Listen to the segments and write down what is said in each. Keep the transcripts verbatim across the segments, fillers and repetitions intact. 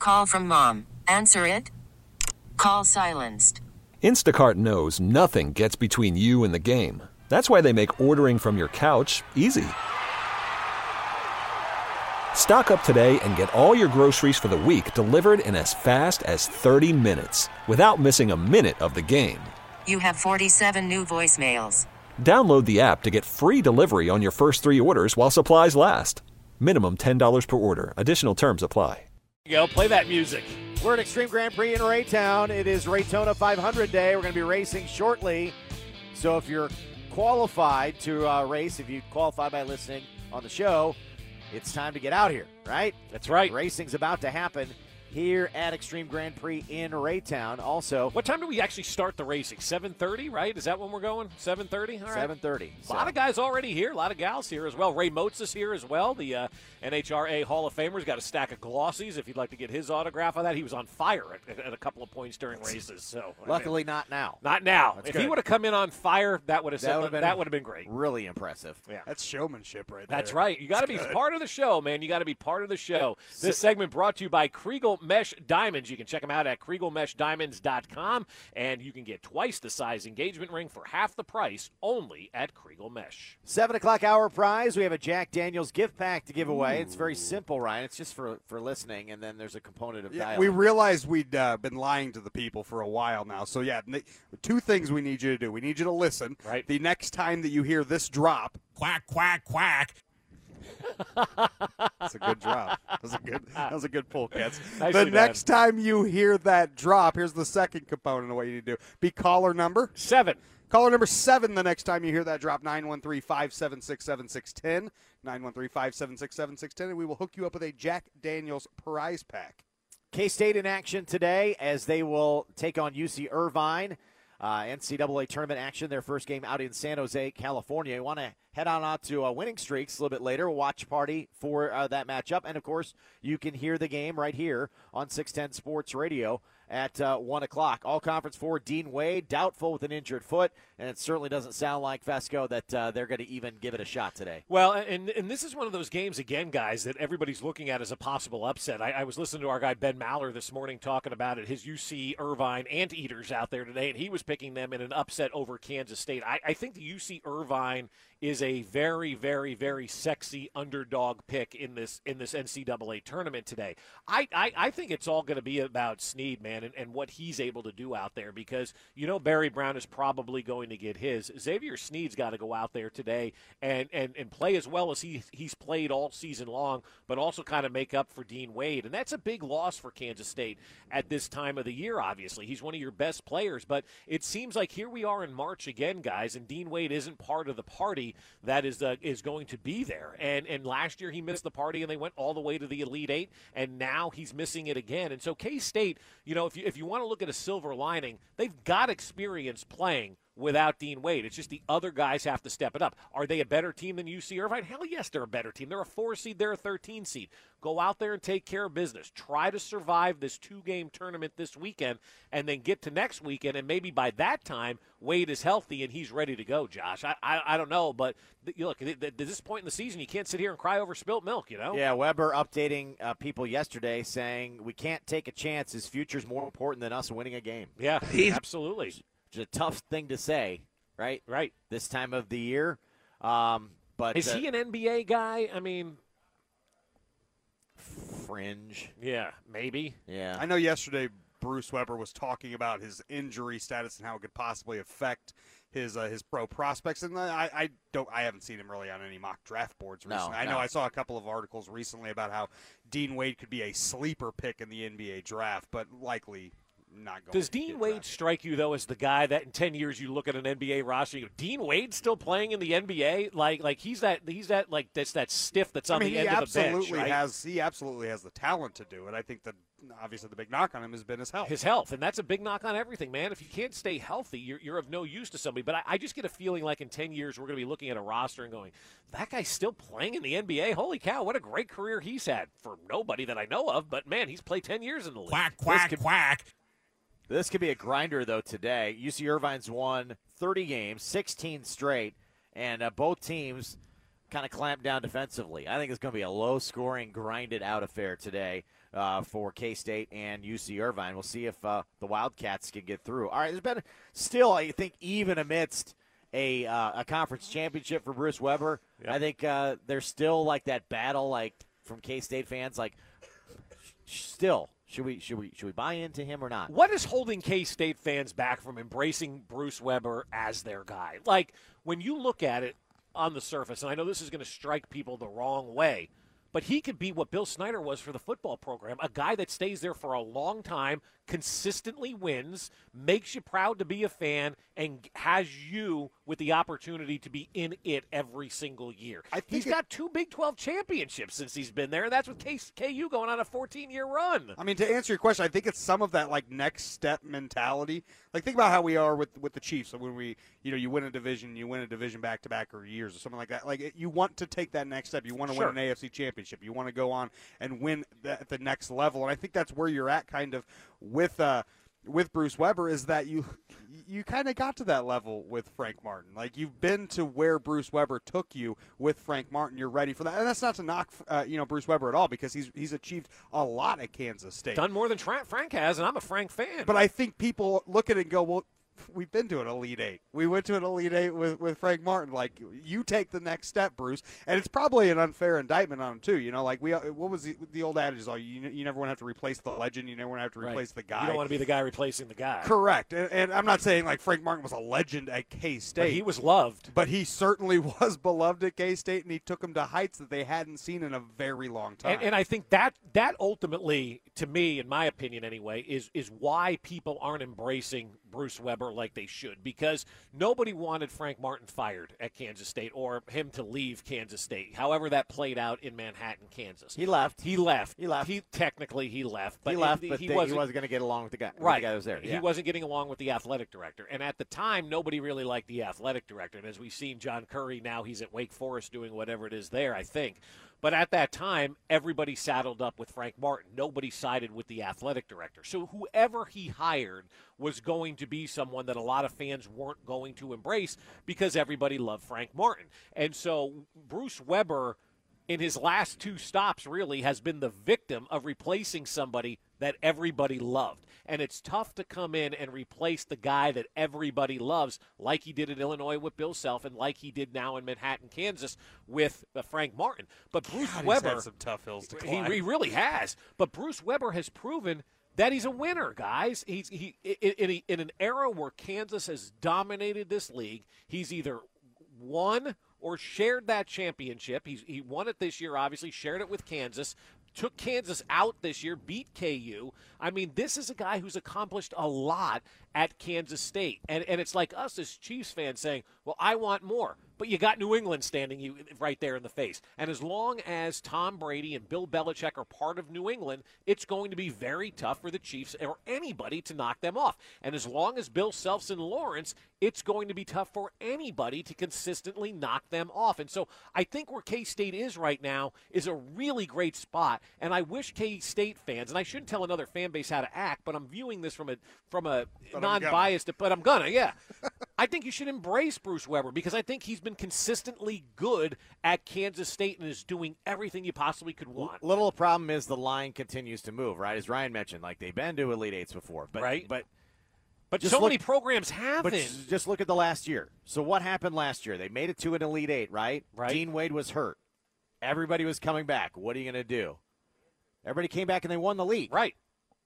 Call from mom. Answer it. Call silenced. Instacart knows nothing gets between you and the game. That's why they make ordering from your couch easy. Stock up today and get all your groceries for the week delivered in as fast as thirty minutes without missing a minute of the game. You have forty-seven new voicemails. Download the app to get free delivery on your first three orders while supplies last. Minimum ten dollars per order. Additional terms apply. There you go, play that music. We're at Extreme Grand Prix in Raytown. It is Raytona five hundred day. We're going to be racing shortly. So if you're qualified to uh, race, if you qualify by listening on the show, it's time to get out here, right? That's right. Racing's about to happen here at Extreme Grand Prix in Raytown. Also, what time do we actually start the racing? seven thirty, right? Is that when we're going? seven thirty? All right. seven thirty. A lot of guys already here. A lot of gals here as well. Ray Moats is here as well. The uh, N H R A Hall of Famer's got a stack of glossies. If you'd like to get his autograph on that, he was on fire at, at a couple of points during races. So luckily, I mean, not now. Not now. That's if good. he would have come in on fire, that would have that would have been, that would have been great. Really impressive. Yeah, that's showmanship right there. That's right. You got to be good. part of the show, man. You got to be part of the show. This segment brought to you by Kriegel Mesh Diamonds. You can check them out at kriegel mesh diamonds dot com, and you can get twice the size engagement ring for half the price only at Kriegel Mesh. Seven o'clock hour prize. We have a Jack Daniels gift pack to give away. Ooh. It's very simple, Ryan. It's just for, for listening, and then there's a component of yeah, dialogue. We realized we'd uh, been lying to the people for a while now. So, yeah, two things we need you to do. We need you to listen. Right. The next time that you hear this drop, quack, quack, quack. That's a good drop. That was a good, that was a good pull, Cats. Nicely the next done. time you hear that drop, here's the second component of what you need to do. Be caller number seven. Caller number seven the next time you hear that drop, nine one three, five seven six, seven six one zero, nine one three, five seven six, seven six one zero, and we will hook you up with a Jack Daniels prize pack. K-State in action today as they will take on U C Irvine. Uh, N C double A tournament action, their first game out in San Jose, California. You want to head on out to uh, Winning Streaks a little bit later, watch party for uh, that matchup. And, of course, you can hear the game right here on six ten Sports Radio at uh, one o'clock. All conference for Dean Wade, doubtful with an injured foot, and it certainly doesn't sound like, Fesco, that uh, they're going to even give it a shot today. Well, and and this is one of those games, again, guys, that everybody's looking at as a possible upset. I, I was listening to our guy Ben Maller this morning talking about it, his U C Irvine Anteaters out there today, and he was picking them in an upset over Kansas State. I, I think the U C Irvine is a very, very, very sexy underdog pick in this in this N C double A tournament today. I, I, I think it's all going to be about Snead, man, and, and what he's able to do out there because, you know, Barry Brown is probably going to get his. Xavier Snead's got to go out there today and, and, and play as well as he he's played all season long, but also kind of make up for Dean Wade. And that's a big loss for Kansas State at this time of the year, obviously. He's one of your best players, but it seems like here we are in March again, guys, and Dean Wade isn't part of the party that is uh, is going to be there. And and last year he missed the party and they went all the way to the Elite Eight, and now he's missing it again. And so K-State, you know, if you, if you want to look at a silver lining, they've got experience playing without Dean Wade. It's just the other guys have to step it up. Are they a better team than U C Irvine? Hell yes, they're a better team. They're a four seed, they're a thirteen seed. Go out there and take care of business. Try to survive this two-game tournament this weekend and then get to next weekend, and maybe by that time Wade is healthy and he's ready to go, Josh. I I, I don't know, but th- look, at, at this point in the season, you can't sit here and cry over spilt milk, you know? Yeah, Weber updating uh, people yesterday saying we can't take a chance. His future's more important than us winning a game. Yeah, absolutely. It's a tough thing to say, right? Right. This time of the year. Um, but Is uh, he an N B A guy? I mean, fringe. Yeah, maybe. Yeah. I know yesterday Bruce Weber was talking about his injury status and how it could possibly affect his uh, his pro prospects. And I, I don't I haven't seen him really on any mock draft boards recently. No, I know no. I saw a couple of articles recently about how Dean Wade could be a sleeper pick in the N B A draft, but likely not going Does to Dean get Wade drafted. strike you, though, as the guy that in ten years you look at an N B A roster, you go, Dean Wade still playing in the N B A? Like, like he's that, he's that, like that's that stiff that's on I mean, the he end of the bench, absolutely right? has. He absolutely has the talent to do it. I think that obviously the big knock on him has been his health. His health, and that's a big knock on everything, man. If you can't stay healthy, you're, you're of no use to somebody. But I, I just get a feeling like in ten years we're going to be looking at a roster and going, that guy's still playing in the N B A? Holy cow, what a great career he's had for nobody that I know of. But, man, he's played ten years in the league. Quack, quack, could- quack. This could be a grinder, though, today. U C Irvine's won thirty games, sixteen straight, and uh, both teams kind of clamped down defensively. I think it's going to be a low-scoring, grinded-out affair today uh, for K-State and U C Irvine. We'll see if uh, the Wildcats can get through. All right, there's been still, I think, even amidst a uh, a conference championship for Bruce Weber, yep. I think uh, there's still like that battle, like from K-State fans, like still. Should we should we should we buy into him or not? What is holding K-State fans back from embracing Bruce Weber as their guy? Like, when you look at it on the surface, and I know this is going to strike people the wrong way, but he could be what Bill Snyder was for the football program, a guy that stays there for a long time, consistently wins, makes you proud to be a fan, and has you with the opportunity to be in it every single year. I think he's it, got two Big twelve championships since he's been there, and that's with K- KU going on a fourteen-year run. I mean, to answer your question, I think it's some of that, like, next step mentality. Like, think about how we are with, with the Chiefs. So when we, you know, you win a division, you win a division back-to-back or years or something like that. Like, it, you want to take that next step. You want to sure. win an A F C championship. You want to go on and win th- at the next level. And I think that's where you're at kind of with uh, with Bruce Weber, is that you you kind of got to that level with Frank Martin. Like, you've been to where Bruce Weber took you with Frank Martin. You're ready for that. And that's not to knock uh, you know Bruce Weber at all, because he's he's achieved a lot at Kansas State. Done more than Tra- Frank has, and I'm a Frank fan. But I think people look at it and go, well, we've been to an Elite Eight. We went to an Elite Eight with, with Frank Martin. Like, you take the next step, Bruce. And it's probably an unfair indictment on him, too. You know, like, we what was the, the old adage? Oh, you, you never want to have to replace the legend. You never want to have to replace right. the guy. You don't want to be the guy replacing the guy. Correct. And, and I'm not saying, like, Frank Martin was a legend at K-State. But he was loved. But he certainly was beloved at K-State, and he took them to heights that they hadn't seen in a very long time. And, and I think that that ultimately, to me, in my opinion anyway, is is why people aren't embracing Bruce Weber like they should, because nobody wanted Frank Martin fired at Kansas State or him to leave Kansas State. However that played out in Manhattan, Kansas. He left. He left. He left. He technically he left, but he left, it, but he, they, wasn't, he wasn't going to get along with the guy. Right, with the guy that was there. He yeah. wasn't getting along with the athletic director, and at the time, nobody really liked the athletic director. And as we've seen, John Curry now he's at Wake Forest doing whatever it is there, I think. But at that time, everybody saddled up with Frank Martin. Nobody sided with the athletic director. So whoever he hired was going to be someone that a lot of fans weren't going to embrace because everybody loved Frank Martin. And so Bruce Weber, in his last two stops, really has been the victim of replacing somebody that everybody loved. And it's tough to come in and replace the guy that everybody loves, like he did in Illinois with Bill Self and like he did now in Manhattan, Kansas with uh, Frank Martin. But Bruce God, Weber, he's had some tough hills to climb. He, he really has. But Bruce Weber has proven that he's a winner, guys. He's he in, in, a, in an era where Kansas has dominated this league, he's either won or shared that championship. He's, he won it this year, obviously, shared it with Kansas, took Kansas out this year, beat K U. I mean, this is a guy who's accomplished a lot at Kansas State. And, and it's like us as Chiefs fans saying, well, I want more. But you got New England standing you right there in the face. And as long as Tom Brady and Bill Belichick are part of New England, it's going to be very tough for the Chiefs or anybody to knock them off. And as long as Bill Self's in Lawrence, it's going to be tough for anybody to consistently knock them off. And so I think where K-State is right now is a really great spot. And I wish K-State fans, and I shouldn't tell another fan base how to act, but I'm viewing this from a from a but non-biased, but I'm gonna, yeah. I think you should embrace Bruce Weber because I think he's been consistently good at Kansas State and is doing everything you possibly could want. Little problem is the line continues to move, right? As Ryan mentioned, like they've been to Elite Eights before, but right. but but just so look, many programs haven't. But just look at the last year. So what happened last year? They made it to an Elite Eight, right? Right. Dean Wade was hurt. Everybody was coming back. What are you going to do? Everybody came back and they won the league. Right.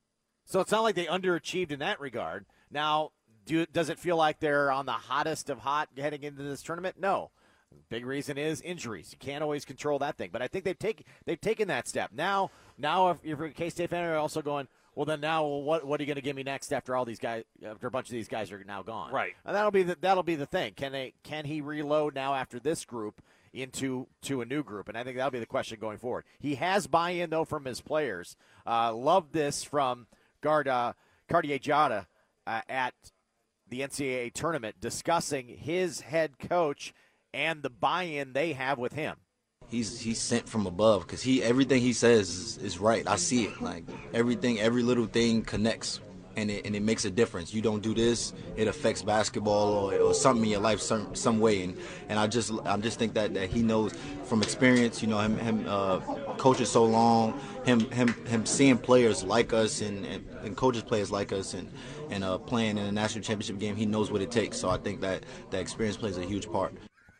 So it's not like they underachieved in that regard. Now, do, does it feel like they're on the hottest of hot heading into this tournament? No. Big reason is injuries. You can't always control that thing. But I think they've taken they've taken that step. Now, now if you're a K-State fan, you're also going, well, then now what what are you going to give me next after all these guys after a bunch of these guys are now gone? Right. And that'll be the, that'll be the thing. Can they can he reload now after this group into to a new group? And I think that'll be the question going forward. He has buy-in though from his players. Uh, loved this from guard uh, Cartier-Jada uh, at the N C double A tournament discussing his head coach and the buy-in they have with him. He's he's sent from above because he everything he says is, is right. I see it. Like everything, every little thing connects, and it and it makes a difference. You don't do this, it affects basketball or, or something in your life some some way. And and I just I just think that, that he knows from experience. You know, him him uh, coaching so long, him him him seeing players like us and, and, and coaches players like us and and uh, playing in a national championship game, he knows what it takes. So I think that that experience plays a huge part.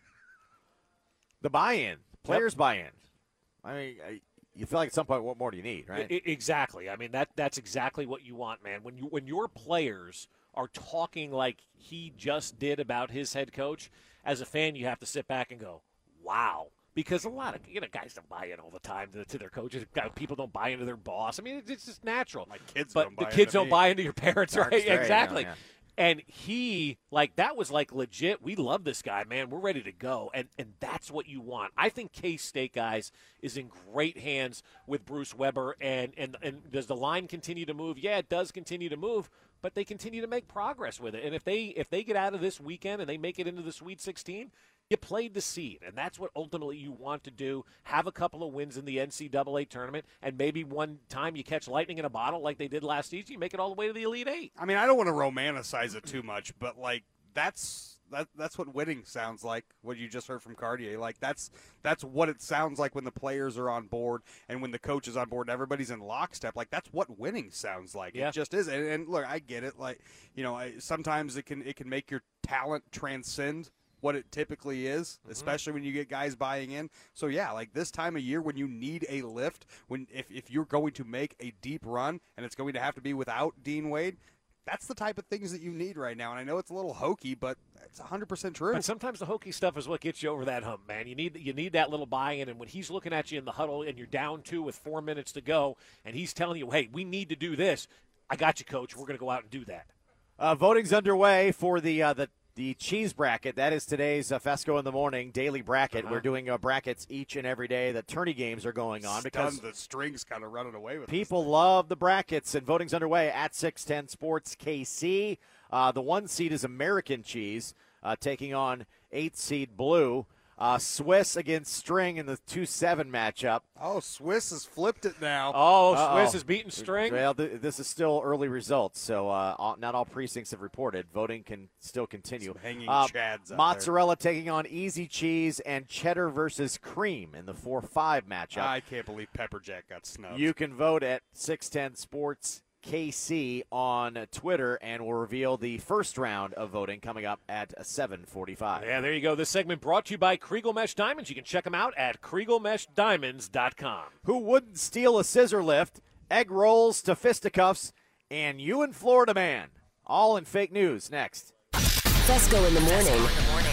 The buy-in, players' yep. buy-in. I mean, you feel like at some point, what more do you need, right? I, exactly. I mean, that that's exactly what you want, man. When you when your players are talking like he just did about his head coach, as a fan, you have to sit back and go, wow. Because a lot of you know guys don't buy in all the time to, to their coaches. People don't buy into their boss. I mean, it's just natural. My kids but don't buy the kids into don't me. buy into your parents, Dark right? story, Exactly. you know, yeah. And he, like, that was, like, legit. We love this guy, man. We're ready to go. And and that's what you want. I think K-State, guys, is in great hands with Bruce Weber. And, and, and does the line continue to move? Yeah, it does continue to move, but they continue to make progress with it. And if they if they get out of this weekend and they make it into the Sweet sixteen, you played the seed, and that's what ultimately you want to do. Have a couple of wins in the N C double A tournament, and maybe one time you catch lightning in a bottle like they did last season, you make it all the way to the Elite Eight. I mean, I don't want to romanticize it too much, but, like, that's that, that's what winning sounds like, what you just heard from Cartier. Like, that's that's what it sounds like when the players are on board and when the coach is on board and everybody's in lockstep. Like, that's what winning sounds like. Yeah. It just is. And, and, look, I get it. Like, you know, I, sometimes it can it can make your talent transcend what it typically is, mm-hmm. especially when you get guys buying in. So, yeah, like this time of year when you need a lift, when if, if you're going to make a deep run and it's going to have to be without Dean Wade, that's the type of things that you need right now. And I know it's a little hokey, but it's one hundred percent true. But sometimes the hokey stuff is what gets you over that hump, man. You need you need that little buy-in, and when he's looking at you in the huddle and you're down two with four minutes to go, and he's telling you, hey, we need to do this, I got you, Coach. We're going to go out and do that. Uh, voting's underway for the uh, the The cheese bracket. That is today's uh, Fesco in the Morning daily bracket. Uh-huh. We're doing uh, brackets each and every day. The tourney games are going on because Stunned, the strings kind of running away with people love the brackets, and voting's underway at six ten Sports K C. Uh, the one seed is American Cheese uh, taking on eight seed Blue. Uh, Swiss against String in the two seven matchup. Oh, Swiss has flipped it now. Oh, Uh-oh. Swiss is beating String. Well, th- this is still early results, so uh, all, not all precincts have reported. Voting can still continue. Some hanging Uh, chads out mozzarella there. Taking on Easy Cheese, and cheddar versus cream in the four five matchup. I can't believe Pepper Jack got snubbed. You can vote at six ten Sports K C on Twitter, and we'll reveal the first round of voting coming up at seven forty-five. Yeah, there you go. This segment brought to you by Kriegel Mesh Diamonds. You can check them out at kriegel mesh diamonds dot com. Who wouldn't steal a scissor lift, egg rolls to fisticuffs, and you in Florida Man? All in fake news next. Fesco in the morning.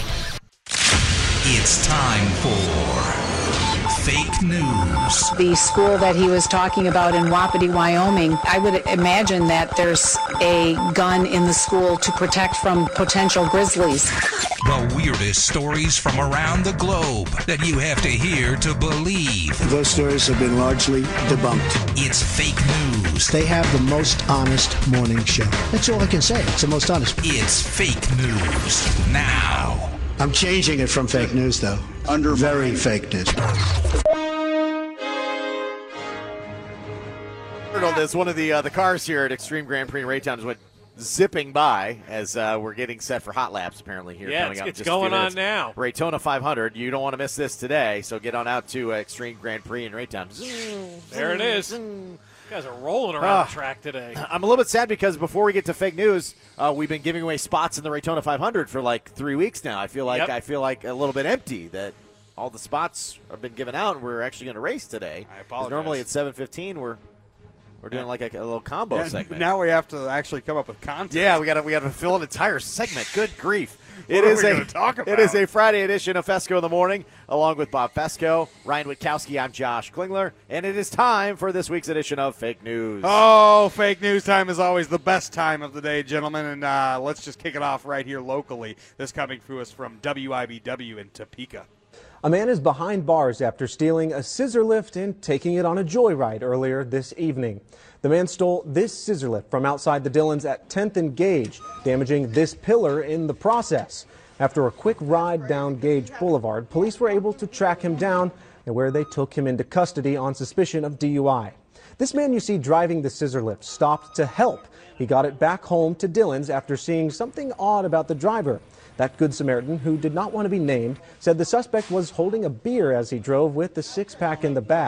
It's time for fake news. The school that he was talking about in Wapiti, Wyoming, I would imagine that there's a gun in the school to protect from potential grizzlies. The weirdest stories from around the globe that you have to hear to believe. Those stories have been largely debunked. It's fake news. They have the most honest morning show. That's all I can say. It's the most honest. It's fake news now. I'm changing it from fake news, though. Under very fake news. On this, one of the uh, the cars here at Extreme Grand Prix in Raytown went zipping by as uh, we're getting set for hot laps apparently here. Yeah, coming it's, up it's just a few going on minutes. now. Raytona five hundred. You don't want to miss this today, so get on out to uh, Extreme Grand Prix in Raytown. There it is. You guys are rolling around Uh, the track today. I'm a little bit sad because before we get to fake news, uh, we've been giving away spots in the Raytona five hundred for like three weeks now. I feel like Yep. I feel like a little bit empty that all the spots have been given out, and we're actually going to race today. I 'Cause apologize. Normally at seven fifteen, we're we're doing Yeah. like a, a little combo Yeah, segment. Now we have to actually come up with content. Yeah, we got to we got to fill an entire segment. Good grief! What It are is we a gonna talk it is about? a Friday edition of Fesco in the Morning, along with Bob Fesco, Ryan Witkowski. I'm Josh Klingler, and it is time for this week's edition of Fake News. Oh, fake news time is always the best time of the day, gentlemen. And uh, let's just kick it off right here locally. This coming to us from W I B W in Topeka. A man is behind bars after stealing a scissor lift and taking it on a joyride earlier this evening. The man stole this scissor lift from outside the Dillons at tenth and Gage, damaging this pillar in the process. After a quick ride down Gage Boulevard, police were able to track him down, and where they took him into custody on suspicion of D U I. This man you see driving the scissor lift stopped to help. He got it back home to Dillons after seeing something odd about the driver. That Good Samaritan, who did not want to be named, said the suspect was holding a beer as he drove with the six-pack in the back.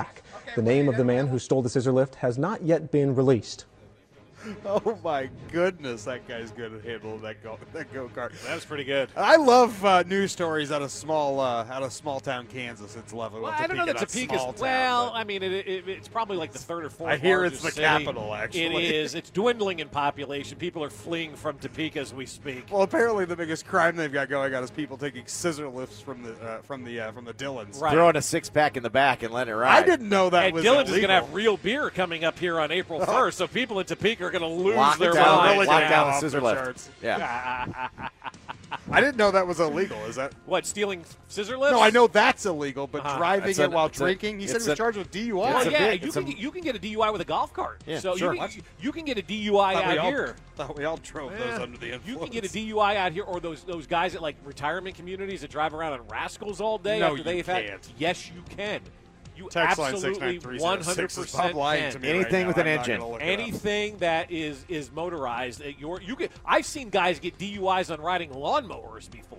The name of the man who stole the scissor lift has not yet been released. Oh my goodness, that guy's good at handling that go that go kart. That was pretty good. I love uh, news stories out of small uh, out of small town Kansas. It's lovely. Well, Well, I don't know that Topeka's Topeka's. small town, Well, but- I mean, it, it, it's probably like the third or fourth. I hear it's largest the city. capital, actually. It is. It's dwindling in population. People are fleeing from Topeka as we speak. Well, apparently the biggest crime they've got going on is people taking scissor lifts from the uh, from the uh, from the Dillons. Right. Throwing a six pack in the back and letting it ride. I didn't know that and was Dylan's is illegal. going to have real beer coming up here on April first, so people in Topeka are going to lose Lock their down, minds. really lock gonna down go the off scissor the lift. charts. Yeah. I didn't know that was illegal. Is that? What, stealing scissor lifts? No, I know that's illegal, but Uh-huh. driving It's it a- while it's a- drinking, he said it's he was a- charged with D U I. Well, It's a yeah, big- you it's can, a- get, you can get a D U I with a golf cart. Yeah, so sure. you, can, you can get a D U I Thought we out all- here. Thought we all drove those Yeah. under the influence. You can get a D U I out here, or those those guys at like retirement communities that drive around on rascals all day No, after you they've had. can't. Yes, you can. You Text line absolutely six nine three one zero hundred six is Bob percent lying can. to me Anything right with now. an I'm not engine. gonna look it up. Anything that is is motorized, uh, you're, you get. I've seen guys get D U Is on riding lawnmowers before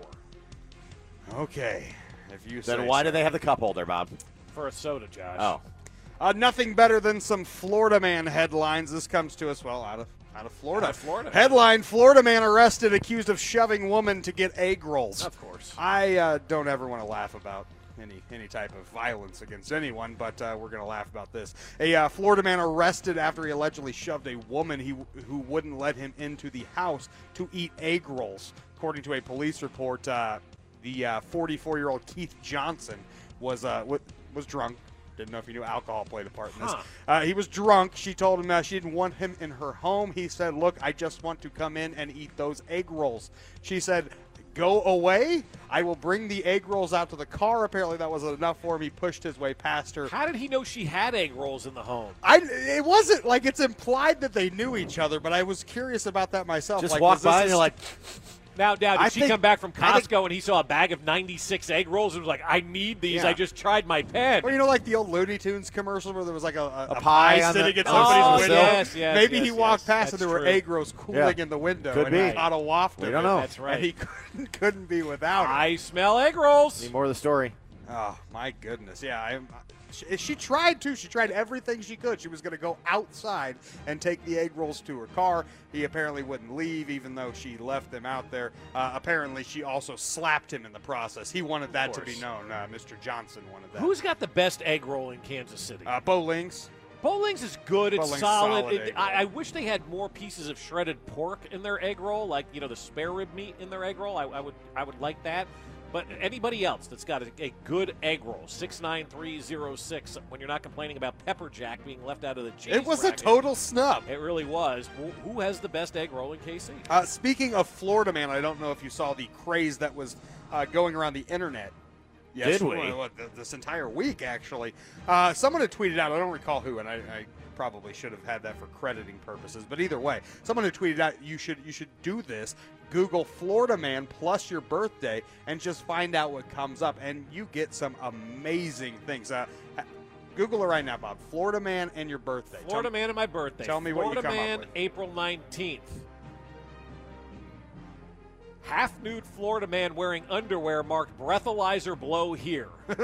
Okay, if you say Then why so. do they have the cup holder, Bob? for a soda, Josh. Oh. Uh, nothing better than some Florida man headlines. This comes to us, well, out of out of Florida. Out of Florida. Headline: Florida man arrested accused of shoving woman to get egg rolls. Of course. I uh, don't ever want to laugh about any any type of violence against anyone, but uh, we're going to laugh about this. A uh, Florida man arrested after he allegedly shoved a woman he, who wouldn't let him into the house to eat egg rolls. According to a police report, uh, the uh, forty-four-year-old Keith Johnson was uh, w- was drunk. Didn't know if he knew alcohol played a part in this. Huh. Uh, he was drunk. She told him uh, she didn't want him in her home. He said, "Look, I just want to come in and eat those egg rolls." She said, "Go away. I will bring the egg rolls out to the car." Apparently that wasn't enough for him. He pushed his way past her. How did he know she had egg rolls in the home? I, it wasn't like it's implied that they knew each other, but I was curious about that myself. Just like, walk was this by a and you're like, Now, now, did I she think- come back from I think- Costco and he saw a bag of ninety-six egg rolls and was like, I need these. Yeah. I just tried my pen. Well, you know, like the old Looney Tunes commercial where there was like a, a, A a pie pie on the- sitting at Oh, somebody's window. yes, yes, Maybe yes, he walked yes. past and That's there were true. egg rolls cooling Yeah. in the window, Could and he be. caught a waft We of don't it. know. That's right. And he couldn't, couldn't be without it. I smell egg rolls. need more of the story. Oh my goodness! Yeah, I, she, she tried to. She tried everything she could. She was going to go outside and take the egg rolls to her car. He apparently wouldn't leave, even though she left them out there. Uh, apparently, she also slapped him in the process. He wanted that to be course. known. Uh, Mister Johnson wanted that. Who's got the best egg roll in Kansas City? uh, Bo Lings? Bowling's is good. It's Bowling's solid. solid It- egg roll. I, I wish they had more pieces of shredded pork in their egg roll, like you know the spare rib meat in their egg roll. I, I would, I would like that. But anybody else that's got a, a good egg roll, six nine three zero six. When you're not complaining about pepper jack being left out of the cheese It was bracket. a total snub. It really was. Who, who has the best egg roll in K C? Uh, speaking of Florida man, I don't know if you saw the craze that was uh, going around the internet. Yes, Did we? well, th- this entire week, actually. Uh, someone had tweeted out, I don't recall who, and I, I probably should have had that for crediting purposes, but either way, someone had tweeted out, you should you should do this. Google Florida man plus your birthday and just find out what comes up, and you get some amazing things. Uh, Google it right now, Bob. Florida man and your birthday. Florida Tell- man and my birthday. tell me what you Florida come up man, with. April nineteenth. Half nude Florida man wearing underwear marked breathalyzer blow here.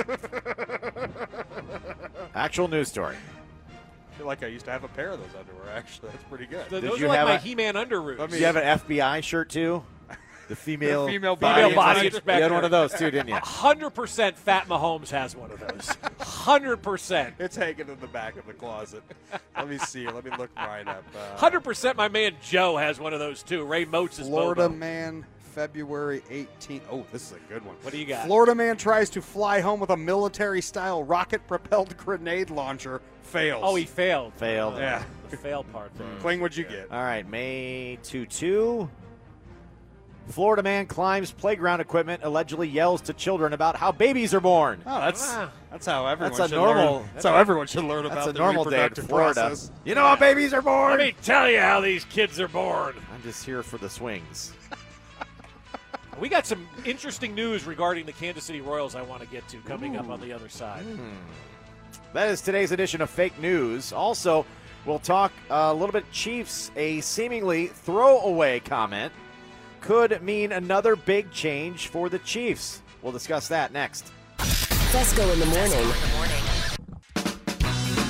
Actual news story. I feel like I used to have a pair of those underwear, actually. That's pretty good. Th- Did Those you are like have my a- He-Man underoos. Let Did you have an F B I shirt too? The female, The female Female body body inspector. inspector. You had one of those too, didn't you? one hundred percent Fat Mahomes has one of those. one hundred percent. It's hanging in the back of the closet. Let me see. Let me look right up. Uh, one hundred percent my man Joe has one of those too. Ray Moats is Florida Bobo. man, February eighteenth. Oh, this is a good one. What do you got? Florida man tries to fly home with a military-style rocket-propelled grenade launcher. Fails. Oh, he failed. Failed. Uh, Yeah. The fail part there. Kling, what'd you get? All right, May two two. Florida man climbs playground equipment, allegedly yells to children about how babies are born. Oh, that's Ah. that's how everyone That's a should normal- learn. That's how everyone should learn That's about a the normal day in reproductive Florida. process. You know how babies are born? Let me tell you how these kids are born. I'm just here for the swings. We got some interesting news regarding the Kansas City Royals I want to get to coming up on the other side. That is today's edition of Fake News. Also, we'll talk a little bit Chiefs. A seemingly throwaway comment could mean another big change for the Chiefs. We'll discuss that next. Fesco in the morning.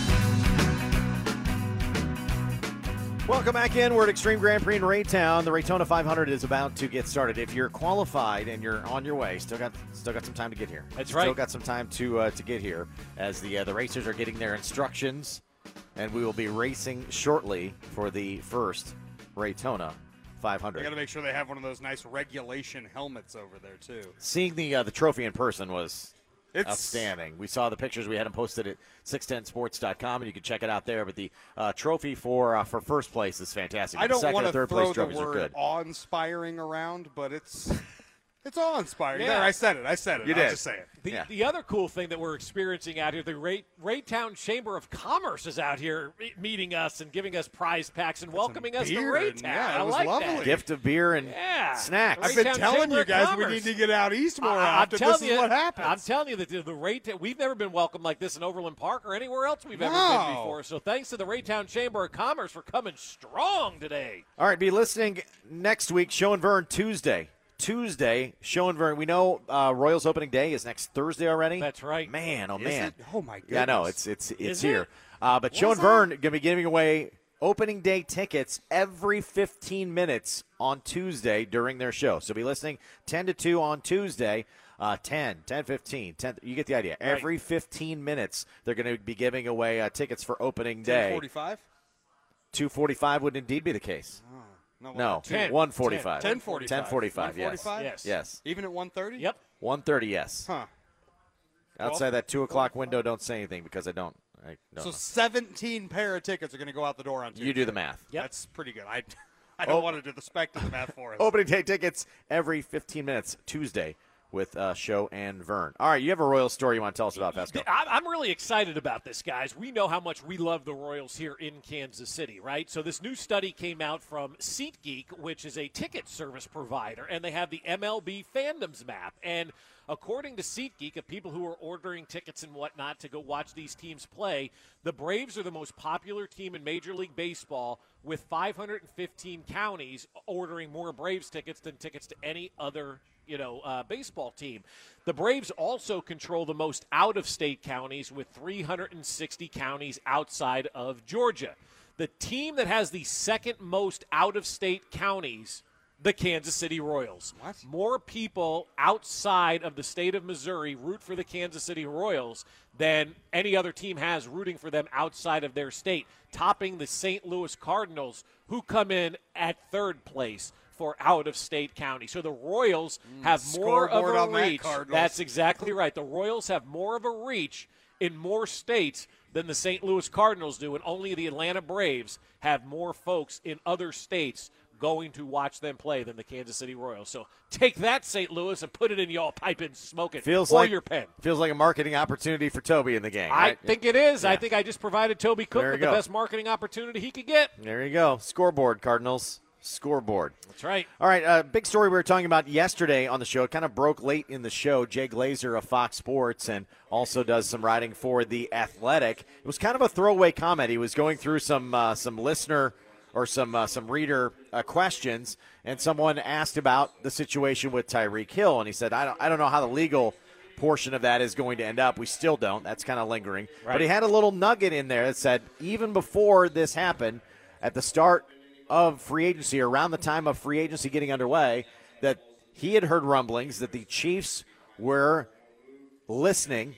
Welcome back in. We're at Extreme Grand Prix in Raytown. The Raytona five hundred is about to get started. If you're qualified and you're on your way, still got still got some time to get here. That's still right. got some time to uh, to get here as the uh, the racers are getting their instructions, and we will be racing shortly for the first Raytona five hundred. They got to make sure they have one of those nice regulation helmets over there too. Seeing the uh, the trophy in person was It's outstanding. We saw the pictures. We had them posted at six ten sports dot com, and you can check it out there. But the uh, trophy for uh, for first place is fantastic. I don't Second want and to third throw place the trophies are word good. awe-inspiring around, but it's it's awe-inspiring. Yeah. There, I said it. I said it. You I'll did. just say it. The, Yeah. the other cool thing that we're experiencing out here, the Ray, Raytown Chamber of Commerce is out here me- meeting us and giving us prize packs and welcoming us to beer Raytown. and- yeah, it I was like lovely. that. Gift of beer and Yeah. snacks. I've been Raytown telling Chamber you of guys we Commerce. need to get out east more I- I'm often. telling This is you, what happens. I'm telling you that the, the Raytown, we've never been welcomed like this in Overland Park or anywhere else we've ever No. been before. So thanks to the Raytown Chamber of Commerce for coming strong today. All right, be listening next week. Show and Vern Tuesday. Tuesday, Show and Vern. We know uh, Royals opening day is next Thursday already. That's right. Man, oh Is man. it? Oh, my goodness. Yeah, no, it's it's it's Is here. it? Uh, but Show What's and Vern going to be giving away opening day tickets every fifteen minutes on Tuesday during their show. So be listening ten to two on Tuesday. Uh, ten, ten fifteen, ten, you get the idea. Right. Every fifteen minutes, they're going to be giving away uh, tickets for opening day. ten forty-five? two forty-five would indeed be the case. No, No, what, ten. one forty-five. ten forty-five. ten forty-five, yes. one forty-five? Yes. Yes. Even at one thirty? Yep. one thirty, yes. Huh. Outside that two o'clock window, don't say anything because I don't. I don't So know. seventeen pair of tickets are going to go out the door on Tuesday. You do the math. Yep. That's pretty good. I, I don't Oh. want to do the spec of the math for us. Opening day tickets every fifteen minutes Tuesday with uh, Show and Vern. All right, you have a Royal story you want to tell us about, Fesco. I- I'm really excited about this, guys. We know how much we love the Royals here in Kansas City, right? So this new study came out from SeatGeek, which is a ticket service provider, and they have the M L B fandoms map. And according to SeatGeek, of people who are ordering tickets and whatnot to go watch these teams play, the Braves are the most popular team in Major League Baseball with five hundred fifteen counties ordering more Braves tickets than tickets to any other you know, uh, baseball team. The Braves also control the most out-of-state counties with three hundred sixty counties outside of Georgia. The team that has the second most out-of-state counties, the Kansas City Royals. What? More people outside of the state of Missouri root for the Kansas City Royals than any other team has rooting for them outside of their state, topping the Saint Louis Cardinals, who come in at third place for out-of-state county. So the Royals have more of scoreboard a on that, reach. Cardinals. That's exactly right. The Royals have more of a reach in more states than the Saint Louis Cardinals do, and only the Atlanta Braves have more folks in other states going to watch them play than the Kansas City Royals. So take that, Saint Louis, and put it in y'all pipe and smoke it. Feels or like your pen. Feels like a marketing opportunity for Toby in the game. I Right? think it is. Yeah. I think I just provided Toby Cook There with you the go. best marketing opportunity he could get. There you go. Scoreboard, Cardinals. Scoreboard. That's right. All right, uh, big story we were talking about yesterday on the show. It kind of broke late in the show. Jay Glazer of Fox Sports and also does some writing for The Athletic. It was kind of a throwaway comment. He was going through some uh, some listener or some uh, some reader uh, questions, and someone asked about the situation with Tyreek Hill, and he said, I don't, I don't know how the legal portion of that is going to end up. We still don't. That's kind of lingering. Right. But he had a little nugget in there that said, even before this happened, at the start of free agency, around the time of free agency getting underway, that he had heard rumblings that the Chiefs were listening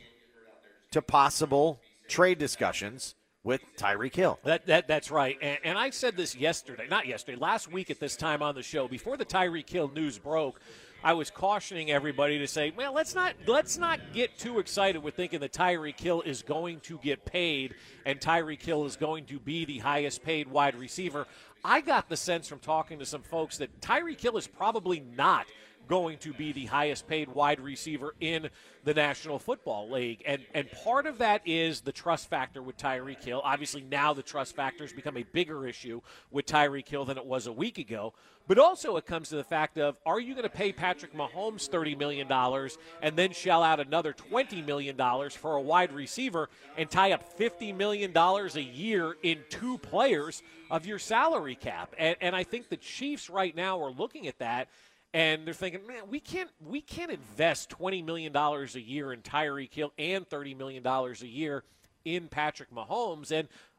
to possible trade discussions with Tyreek Hill. That, that That's right. And, and I said this yesterday, not yesterday, last week at this time on the show, before the Tyreek Hill news broke, I was cautioning everybody to say, well, let's not let's not get too excited with thinking that Tyreek Hill is going to get paid and Tyreek Hill is going to be the highest paid wide receiver. I got the sense from talking to some folks that Tyreek Hill is probably not going to be the highest paid wide receiver in the National Football League. And and part of that is the trust factor with Tyreek Hill. Obviously, now the trust factor has become a bigger issue with Tyreek Hill than it was a week ago. But also it comes to the fact of, are you going to pay Patrick Mahomes thirty million dollars and then shell out another twenty million dollars for a wide receiver and tie up fifty million dollars a year in two players of your salary cap? And, and I think the Chiefs right now are looking at that, and they're thinking, man, we can't we can't invest twenty million dollars a year in Tyreek Hill and thirty million dollars a year in Patrick Mahomes. And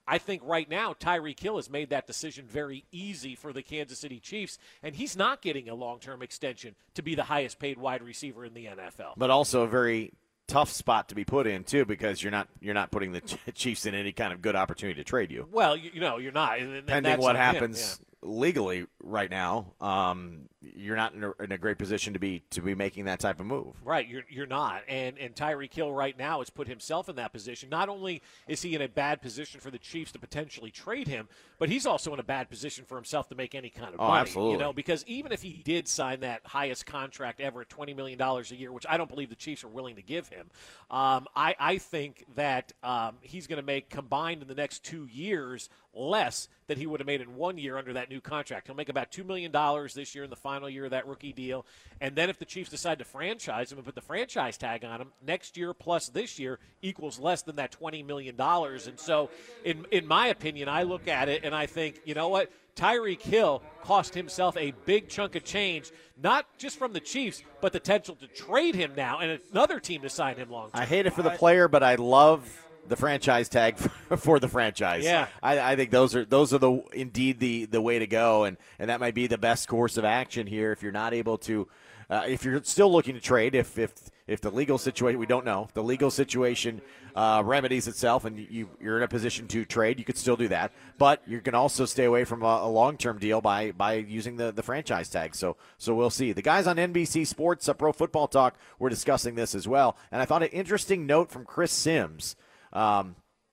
I think right now Tyreek Hill has made that decision very easy for the Kansas City Chiefs, and he's not getting a long-term extension to be the highest-paid wide receiver in the N F L. But also a very tough spot to be put in too, because you're not you're not putting the Chiefs in any kind of good opportunity to trade you. Well, you, you know, you're not. And, and Depending what happens him, yeah. legally right now, um, you're not in a, in a great position to be to be making that type of move. Right, you're you're not. And and Tyreek Hill right now has put himself in that position. Not only is he in a bad position for the Chiefs to potentially trade him, but he's also in a bad position for himself to make any kind of oh, money. Absolutely. You know, because even if he did sign that highest contract ever at twenty million dollars a year, which I don't believe the Chiefs are willing to give him, um, I, I think that um, he's going to make combined in the next two years less than he would have made in one year under that new contract. He'll make about two million dollars this year in the final year of that rookie deal. And then if the Chiefs decide to franchise him and put the franchise tag on him, next year plus this year equals less than that twenty million dollars. And so, in in my opinion, I look at it and I think, you know what? Tyreek Hill cost himself a big chunk of change, not just from the Chiefs, but the potential to trade him now and another team to sign him long term. I hate it for the player, but I love the franchise tag for the franchise. Yeah, I, I think those are those are the indeed the the way to go, and and that might be the best course of action here. If you're not able to, uh, if you're still looking to trade, if if if the legal situation, we don't know, if the legal situation uh, remedies itself, and you you're in a position to trade, you could still do that. But you can also stay away from a, a long term deal by by using the the franchise tag. So so we'll see. The guys on N B C Sports, uh, Pro Football Talk, were discussing this as well, and I thought an interesting note from Chris Sims. Um,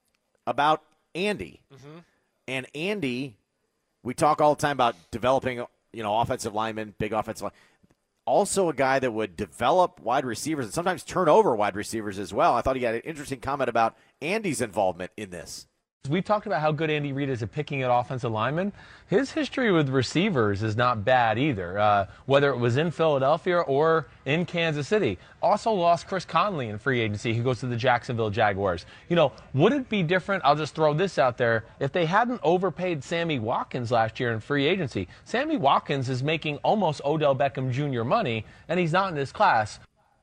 about Andy. Mm-hmm. And Andy, we talk all the time about developing, you know, offensive linemen, big offensive linemen. Also a guy that would develop wide receivers and sometimes turn over wide receivers as well. I thought he had an interesting comment about Andy's involvement in this. We talked about how good Andy Reid is at picking at offensive linemen. His history with receivers is not bad either, uh, whether it was in Philadelphia or in Kansas City. Also lost Chris Conley in free agency, who goes to the Jacksonville Jaguars. You know, would it be different? I'll just throw this out there. If they hadn't overpaid Sammy Watkins last year in free agency, Sammy Watkins is making almost Odell Beckham Junior money, and he's not in his class.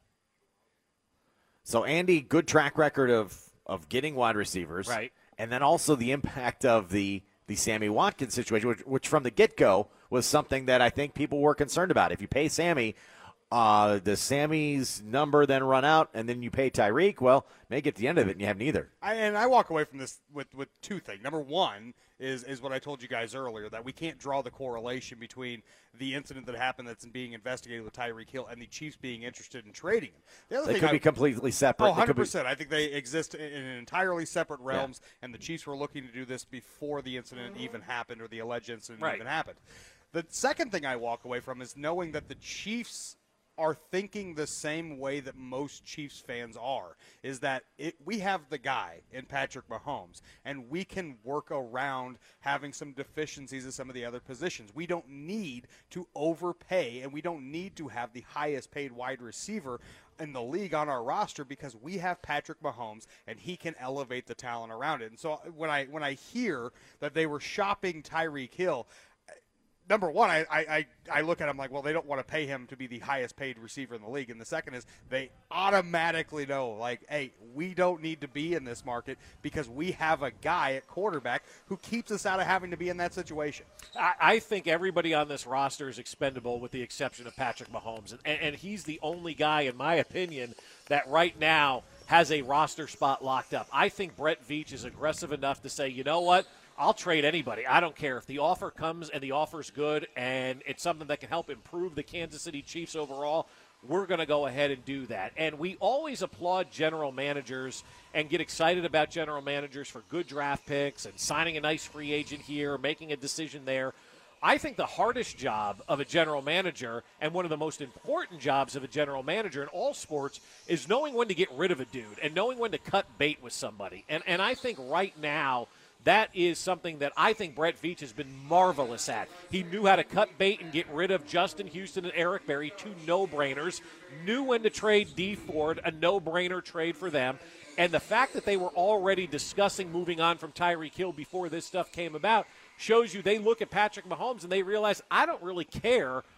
So Andy, good track record of, of getting wide receivers. Right. And then also the impact of the, the Sammy Watkins situation, which, which from the get-go was something that I think people were concerned about. If you pay Sammy, uh, does Sammy's number then run out, and then you pay Tyreek? Well, may get to the end of it and you have neither. I, and I walk away from this with, with two things. Number one is, is what I told you guys earlier, that we can't draw the correlation between the incident that happened that's being investigated with Tyreek Hill and the Chiefs being interested in trading him. The other they thing could I, be completely separate. Oh, one hundred percent. I think they exist in, in entirely separate realms, yeah. And the Chiefs were looking to do this before the incident even happened or the alleged incident right. even happened. The second thing I walk away from is knowing that the Chiefs are thinking the same way that most Chiefs fans are, is that it, we have the guy in Patrick Mahomes, and we can work around having some deficiencies in some of the other positions. We don't need to overpay, and we don't need to have the highest paid wide receiver in the league on our roster because we have Patrick Mahomes, and he can elevate the talent around it. And so when I when I hear that they were shopping Tyreek Hill, number one, I, I, I look at him like, well, they don't want to pay him to be the highest paid receiver in the league. And the second is they automatically know, like, hey, we don't need to be in this market because we have a guy at quarterback who keeps us out of having to be in that situation. I, I think everybody on this roster is expendable with the exception of Patrick Mahomes. And, and he's the only guy, in my opinion, that right now has a roster spot locked up. I think Brett Veach is aggressive enough to say, you know what? I'll trade anybody. I don't care if the offer comes and the offer's good and it's something that can help improve the Kansas City Chiefs overall. We're going to go ahead and do that. And we always applaud general managers and get excited about general managers for good draft picks and signing a nice free agent here, making a decision there. I think the hardest job of a general manager and one of the most important jobs of a general manager in all sports is knowing when to get rid of a dude and knowing when to cut bait with somebody. And and I think right now that is something that I think Brett Veach has been marvelous at. He knew how to cut bait and get rid of Justin Houston and Eric Berry, two no-brainers, knew when to trade Dee Ford, a no-brainer trade for them. And the fact that they were already discussing moving on from Tyreek Hill before this stuff came about shows you they look at Patrick Mahomes and they realize, I don't really care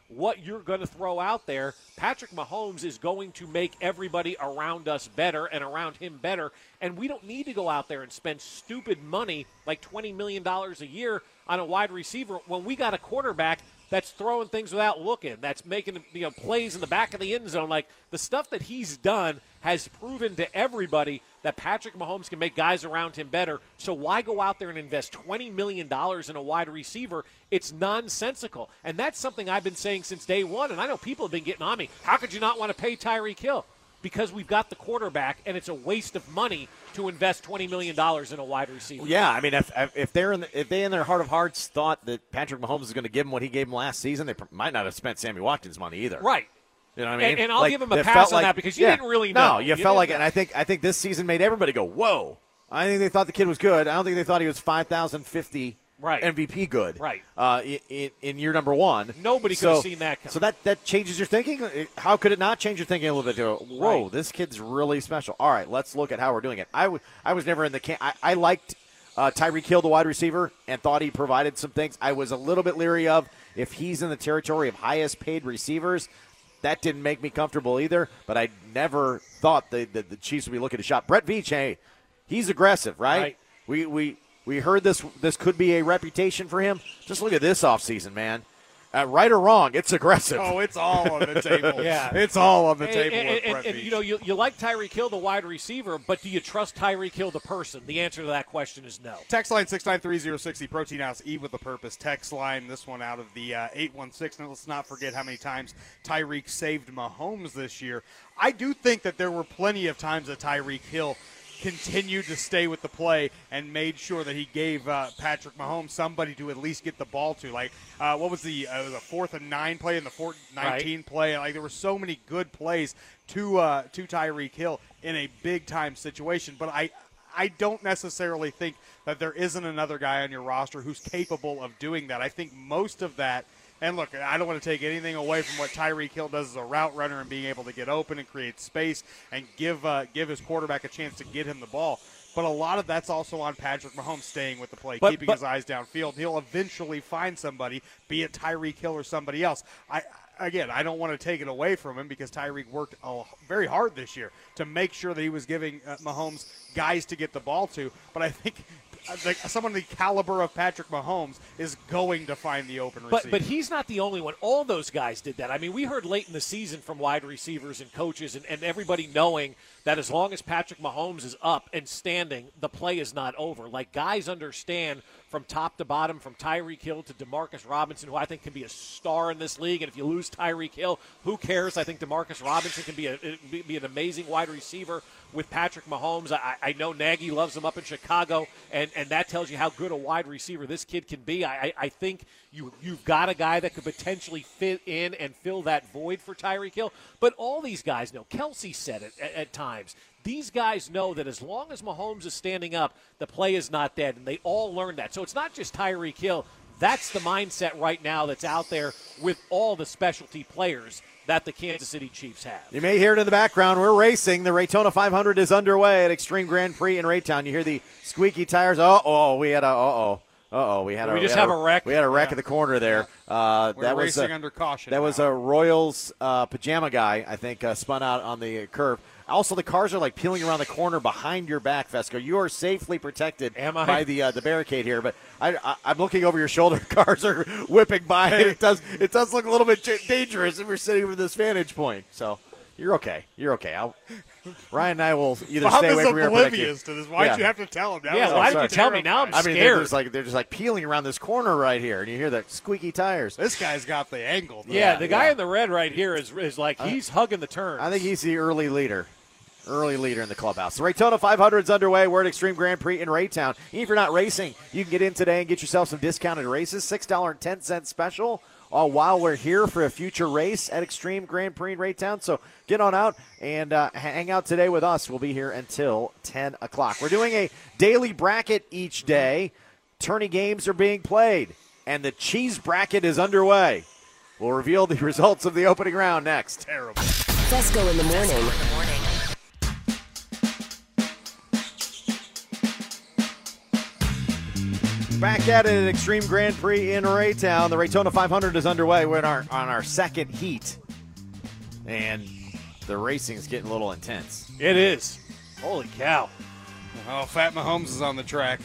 what you're going to throw out there, Patrick Mahomes is going to make everybody around us better and around him better. And we don't need to go out there and spend stupid money like twenty million dollars a year on a wide receiver when we got a quarterback that's throwing things without looking, that's making you know plays in the back of the end zone. Like, the stuff that he's done has proven to everybody that Patrick Mahomes can make guys around him better. So why go out there and invest twenty million dollars in a wide receiver? It's nonsensical. And that's something I've been saying since day one, and I know people have been getting on me. How could you not want to pay Tyreek Hill? Because we've got the quarterback, and it's a waste of money to invest twenty million dollars in a wide receiver. Yeah, I mean, if if they're in the, if they in their heart of hearts thought that Patrick Mahomes is going to give them what he gave them last season, they might not have spent Sammy Watkins' money either. Right. You know what I mean? And, and I'll like, give him a it pass felt on like, that because you yeah, didn't really know. No, you, you felt like know. it. And I think I think this season made everybody go, whoa. I think they thought the kid was good. I don't think they thought he was five thousand fifty right. M V P good. Right. Uh, in, in year number one. Nobody so, could have seen that coming. So that, that changes your thinking? How could it not change your thinking a little bit? To, Whoa, Right. this kid's really special. All right, let's look at how we're doing it. I, w- I was never in the camp. I, I liked uh, Tyreek Hill, the wide receiver, and thought he provided some things. I was a little bit leery of if he's in the territory of highest paid receivers. That didn't make me comfortable either, but I never thought the, the, the Chiefs would be looking to shop. Brett Veach, hey, he's aggressive, right? Right. We we we heard this this could be a reputation for him. Just look at this offseason, man. Uh, right or wrong, it's aggressive. Oh, it's all on the table. Yeah. It's all on the And, table and, with and, Brett and, Veach. you know, you, you like Tyreek Hill, the wide receiver, but do you trust Tyreek Hill, the person? The answer to that question is no. Text line six nine three zero six zero, Protein House, E with a purpose. Text line, this one out of the uh, eight one six. Now, let's not forget how many times Tyreek saved Mahomes this year. I do think that there were plenty of times that Tyreek Hill continued to stay with the play and made sure that he gave uh, Patrick Mahomes somebody to at least get the ball to. Like, uh, what was the uh, it was a fourth and nine play and the fourth nineteen right. play? Like, there were so many good plays to uh, to Tyreek Hill in a big time situation. But I I don't necessarily think that there isn't another guy on your roster who's capable of doing that. I think most of that. And look, I don't want to take anything away from what Tyreek Hill does as a route runner and being able to get open and create space and give uh, give his quarterback a chance to get him the ball. But a lot of that's also on Patrick Mahomes staying with the play, but, keeping but, his eyes downfield. He'll eventually find somebody, be it Tyreek Hill or somebody else. I Again, I don't want to take it away from him because Tyreek worked uh, very hard this year to make sure that he was giving uh, Mahomes guys to get the ball to. But I think like someone the caliber of Patrick Mahomes is going to find the open receiver. But but he's not the only one. All those guys did that. I mean, we heard late in the season from wide receivers and coaches and, and everybody knowing that as long as Patrick Mahomes is up and standing, the play is not over. Like, guys understand from top to bottom, from Tyreek Hill to Demarcus Robinson, who I think can be a star in this league. And if you lose Tyreek Hill, who cares? I think Demarcus Robinson can be, a, be an amazing wide receiver with Patrick Mahomes. I, I know Nagy loves him up in Chicago, and, and that tells you how good a wide receiver this kid can be. I, I think you, you've got a guy that could potentially fit in and fill that void for Tyreek Hill. But all these guys know. Kelsey said it at, at times. These guys know that as long as Mahomes is standing up, the play is not dead, and they all learned that. So it's not just Tyreek Hill. That's the mindset right now that's out there with all the specialty players that the Kansas City Chiefs have. You may hear it in the background. We're racing. The Raytona five hundred is underway at Extreme Grand Prix in Raytown. You hear the squeaky tires. Uh-oh, we had a uh-oh. Uh-oh, we had we a just we have a, a wreck. We had a wreck yeah. in the corner there. Uh, We're that racing was a, under caution. That now. was a Royals uh, pajama guy, I think, uh, spun out on the curve. Also, the cars are like peeling around the corner behind your back, Fesco. You are safely protected Am I? by the uh, the barricade here, but I, I, I'm looking over your shoulder. Cars are whipping by. It does it does look a little bit dangerous if we're sitting from this vantage point. So you're okay. You're okay. I'll, Ryan and I will either Bob stay away is from here or protect you. oblivious to this. Why'd Yeah. you have to tell him? That Yeah, was why also did you tell me? Now I'm I mean, they're scared. just like they're just like peeling around this corner right here, and you hear that squeaky tires. This guy's got the angle. Though. Yeah, the guy yeah. in the red right here is is like he's hugging the turn. I think he's the early leader. Early leader in the clubhouse. The Raytona five hundred is underway. We're at Extreme Grand Prix in Raytown. Even if you're not racing, you can get in today and get yourself some discounted races. six dollars and ten cents special, all while we're here for a future race at Extreme Grand Prix in Raytown. So get on out and uh, hang out today with us. We'll be here until ten o'clock. We're doing a daily bracket each day. Tourney games are being played, and the cheese bracket is underway. We'll reveal the results of the opening round next. Terrible. Fesco in the morning. Back at it at Extreme Grand Prix in Raytown. The Raytona five hundred is underway. We're in our, on our second heat. And the racing is getting a little intense. It is. Holy cow. Oh, Fat Mahomes is on the track.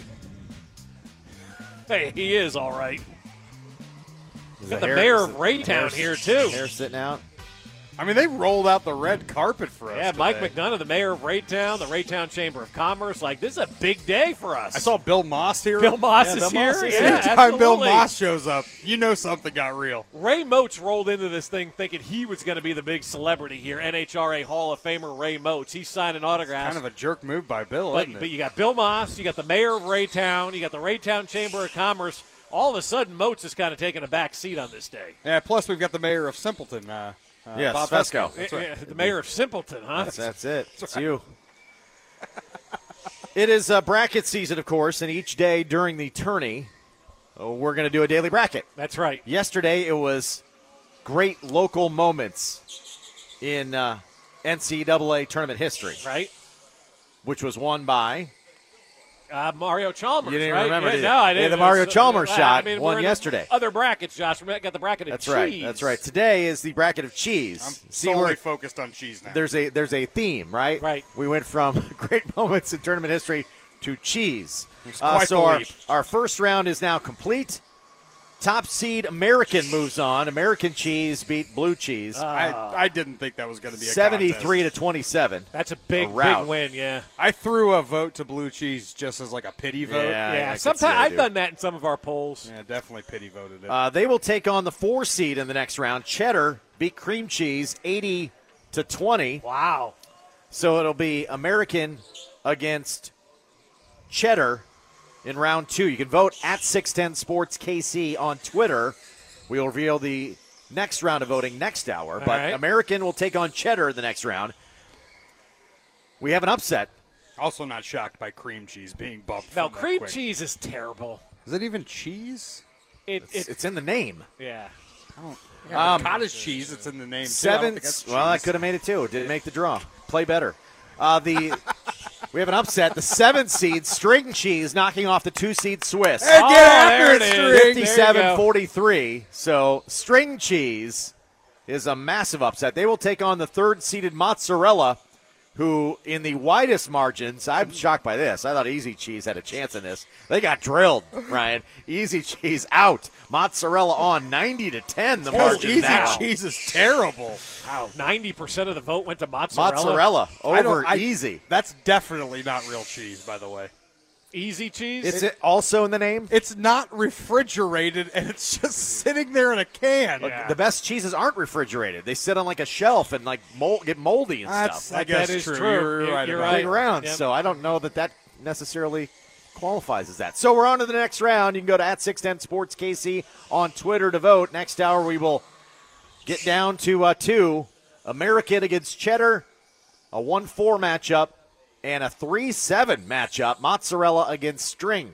Hey, he is all right. Got the hair, mayor of Raytown here, too. Hair sitting out. I mean, they rolled out the red carpet for us. Yeah, today. Mike McDonough, the mayor of Raytown, the Raytown Chamber of Commerce. Like, this is a big day for us. I saw Bill Moss here. Bill Moss Yeah, is Bill here. Moss is yeah, here. Every time absolutely. Bill Moss shows up, you know something got real. Ray Moats rolled into this thing thinking he was going to be the big celebrity here. N H R A Hall of Famer Ray Moats. He's signing autographs. Kind of a jerk move by Bill, but, isn't it? but you got Bill Moss, you got the mayor of Raytown, you got the Raytown Chamber of Commerce. All of a sudden, Moats is kind of taking a back seat on this day. Yeah, plus we've got the mayor of Simpleton, uh, uh, Yes, Bob Fesco. That's right. Yeah, the mayor of Simpleton, huh? That's, that's it. It's you. It is uh, bracket season, of course, and each day during the tourney, uh, we're going to do a daily bracket. That's right. Yesterday, it was great local moments in uh, N C double A tournament history, Right? which was won by Uh, Mario Chalmers, You didn't right? remember, yeah, did you? No, I Yeah, didn't. the Mario It's- Chalmers I shot mean, won we're in the yesterday. Other brackets, Josh. We got the bracket of That's cheese. right. That's right. Today is the bracket of cheese. I'm See, solely we're- focused on cheese now. there's a there's a theme, right? Right. We went from great moments in tournament history to cheese. It's Uh, quite so the our, leap. our first round is now complete. Top seed American moves on. American cheese beat blue cheese. I, I didn't think that was going to be a seventy-three contest. to twenty-seven. That's a big, A rout. big win, yeah. I threw a vote to blue cheese just as like a pity vote. Yeah, I- I yeah, could sometimes see it, I've dude. done that in some of our polls. Yeah, definitely pity voted it. Uh, they will take on the four seed in the next round. Cheddar beat cream cheese eighty to twenty. Wow. So it'll be American against Cheddar in round two. You can vote at six ten Sports K C on Twitter. We'll reveal the next round of voting next hour. All but right. American will take on Cheddar in the next round. We have an upset. Also not shocked by cream cheese being bumped. No, from that cream quick. cheese is terrible. Is it even cheese? It, It's, it, it's in the name. yeah. Yeah, Um, but cottage cheese, it's in the name. too. I don't Seven. think that's Well, I cheese. could have made it too. Didn't make the draw. Play better. Uh, the we have an upset. The seven seed string cheese knocking off the two seed Swiss. Hey, get Oh, after there it, it is. String. fifty-seven forty-three. So string cheese is a massive upset. They will take on the third seeded mozzarella, who in the widest margins, I'm shocked by this. I thought Easy Cheese had a chance in this. They got drilled, Ryan. Easy Cheese out. Mozzarella on ninety to ten. The Oh, margin easy now. cheese is terrible. Wow, ninety percent of the vote went to mozzarella. Mozzarella I don't- over I- Easy. That's definitely not real cheese, by the way. Easy cheese? Is it also in the name? It's not refrigerated, and it's just sitting there in a can. Yeah. The best cheeses aren't refrigerated. They sit on like a shelf and like mold, get moldy and That's, stuff. I guess, that is true. true. You're, You're- right you're about right. Big that. around, Yep. so I don't know that that necessarily qualifies as that. So we're on to the next round. You can go to at six ten Sports K C on Twitter to vote. Next hour we will get down to uh, two. American against Cheddar, a one four matchup, and a three seven matchup. Mozzarella against string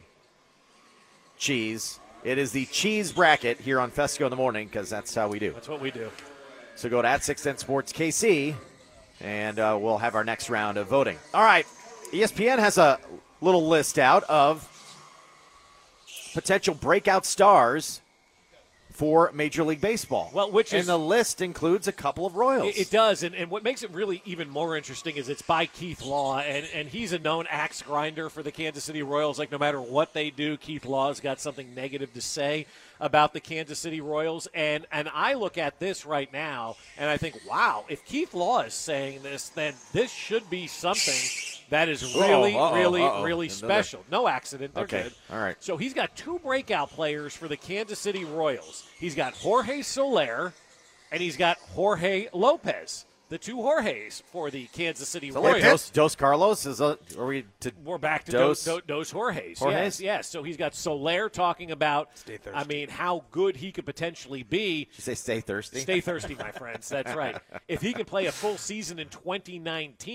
cheese. It is the cheese bracket here on Fesco in the morning because that's how we do. That's what we do. So go to at six ten Sports K C, and uh, we'll have our next round of voting. All right, E S P N has a little list out of potential breakout stars for Major League Baseball. Well, which and is- the list includes a couple of Royals. It, it does, and, and what makes it really even more interesting is it's by Keith Law, and, and he's a known axe grinder for the Kansas City Royals. Like, no matter what they do, Keith Law's got something negative to say about the Kansas City Royals. And, and I look at this right now, and I think, wow, if Keith Law is saying this, then this should be something that is really, Uh-oh, uh-oh, really, uh-oh. really Another- special. No accident. They're Okay, good. all right. So he's got two breakout players for the Kansas City Royals. He's got Jorge Soler, and he's got Jorge Lopez, the two Jorges for the Kansas City So Royals. like Dos, Dos Carlos is a, are we to We're back to Dos- Dos, Dos, Dos Jorges. Jorges? Yes, yes. So he's got Soler talking about, Stay thirsty. I mean, how good he could potentially be. you say stay thirsty? Stay thirsty, my friends. That's right. If he can play a full season in twenty nineteen,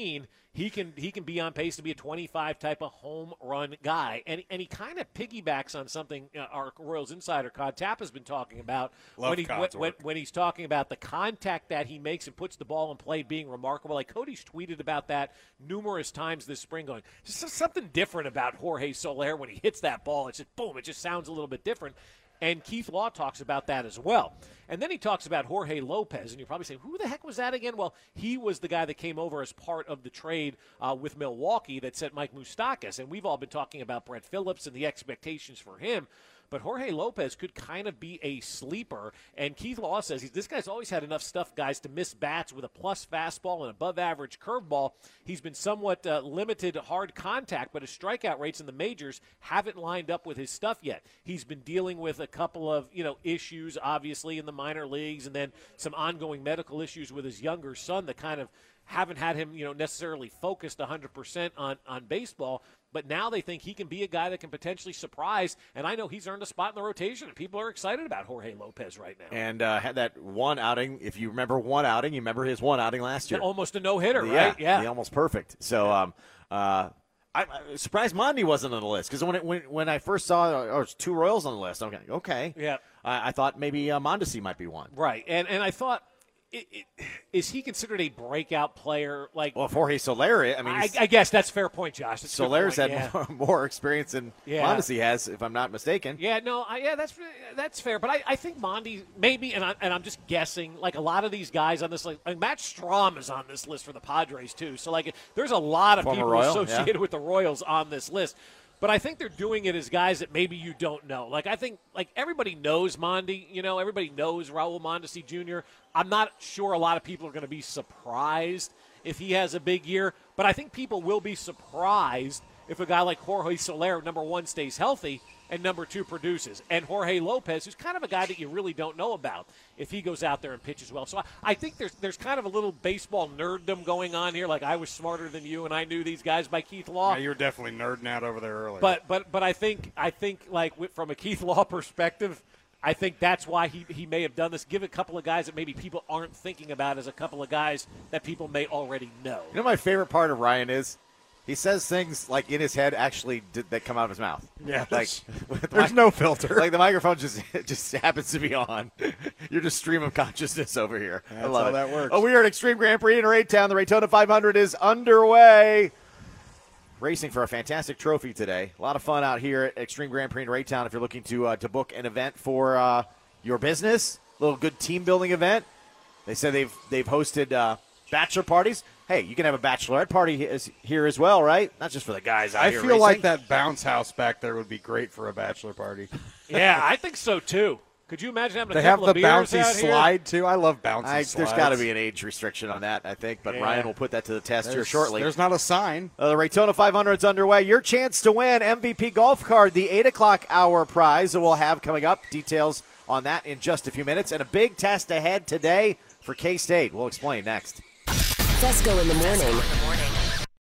he can he can be on pace to be a twenty-five type of home run guy. And, and he kind of piggybacks on something uh, our Royals insider, Cod Tapp, has been talking about Love when, he, when, when, when he's talking about the contact that he makes and puts the ball in play being remarkable. Like Cody's tweeted about that numerous times this spring, going, just something different about Jorge Soler when he hits that ball. It's just, boom, it just sounds a little bit different. And Keith Law talks about that as well. And then he talks about Jorge Lopez, and you're probably saying, who the heck was that again? Well, he was the guy that came over as part of the trade uh, with Milwaukee that sent Mike Moustakas. And we've all been talking about Brett Phillips and the expectations for him. But Jorge Lopez could kind of be a sleeper. And Keith Law says he's, this guy's always had enough stuff, guys, to miss bats with a plus fastball and above-average curveball. He's been somewhat uh, limited hard contact, but his strikeout rates in the majors haven't lined up with his stuff yet. He's been dealing with a couple of, you know, issues, obviously, in the minor leagues, and then some ongoing medical issues with his younger son that kind of haven't had him, you know, necessarily focused one hundred percent on, on baseball. But now they think he can be a guy that can potentially surprise, and I know he's earned a spot in the rotation, and people are excited about Jorge Lopez right now. And uh, had that one outing, if you remember one outing, you remember his one outing last year. Almost a no-hitter, yeah, right? Yeah, almost perfect. So um, uh, I, I'm surprised Mondi wasn't on the list, because when, it, when when I first saw oh, there's two Royals on the list, I'm like, okay. Yeah. I, I thought maybe uh, Mondesi might be one. Right, and, and I thought, It, it, is he considered a breakout player? Like, well, Jorge Soler, I mean, I, I guess that's a fair point, Josh. That's Soler's point, had yeah. more, more experience than yeah. Mondesi has, if I'm not mistaken. Yeah, no, I, yeah, that's that's fair. But I, I think Mondi maybe, and, I, and I'm just guessing. Like a lot of these guys on this list, like Matt Strahm is on this list for the Padres too. So like, there's a lot of Former people Royal, associated yeah. with the Royals on this list. But I think they're doing it as guys that maybe you don't know. Like, I think, like, everybody knows Mondi. You know, everybody knows Raul Mondesi Junior I'm not sure a lot of people are going to be surprised if he has a big year. But I think people will be surprised if a guy like Jorge Soler, number one, stays healthy, and number two, produces. And Jorge Lopez, who's kind of a guy that you really don't know about, if he goes out there and pitches well. So I, I think there's there's kind of a little baseball nerddom going on here. Like, I was smarter than you, and I knew these guys by Keith Law. Yeah, you were definitely nerding out over there earlier. But but but I think I think like from a Keith Law perspective, I think that's why he he may have done this. Give a couple of guys that maybe people aren't thinking about as a couple of guys that people may already know. You know, my favorite part of Ryan is he says things like in his head actually did, that come out of his mouth. Yeah, like there's, there's no filter. Like the microphone just just happens to be on. You're just stream of consciousness over here. That's I love how it. that works. Oh, we are at Extreme Grand Prix in Raytown. The Raytona five hundred is underway. Racing for a fantastic trophy today. A lot of fun out here at Extreme Grand Prix in Raytown if you're looking to uh, to book an event for uh, your business. A little good team building event. They said they've they've hosted uh, bachelor parties. Hey, you can have a bachelorette party here as well, right? Not just for the guys out I here feel racing. like that bounce house back there would be great for a bachelor party. Yeah, I think so too. Could you imagine having a they have couple the of beers bouncy out here? slide too. I love bouncy I, slides. there's got to be an age restriction on that, I think, but Yeah. Ryan will put that to the test There's, here shortly. There's not a sign. Uh, the Raytona five hundred is underway. Your chance to win M V P golf card, the eight o'clock hour prize that we'll have coming up. Details on that in just a few minutes. And a big test ahead today for K-State. We'll explain next. Fesco in the morning.